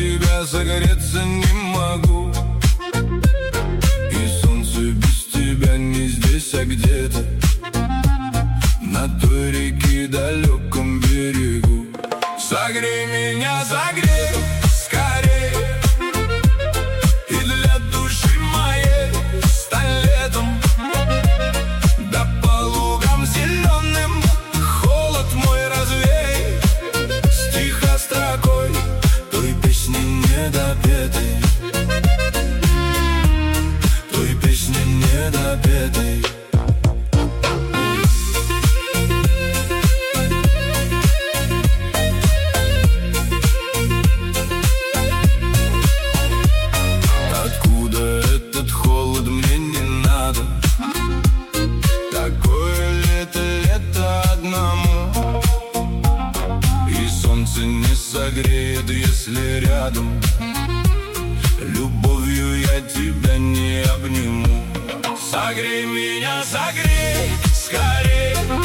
тебя согреться не могу. И солнце без тебя не здесь, а где-то на той реке далеком берегу. Согрей меня, согрей скорее, и для души моей стань летом. Да по лугам зеленым холод мой развей стиха строкой той песни недопетой, той песни недопетой. Не согреет, если рядом любовью я тебя не обниму. Согрей меня, согрей скорей,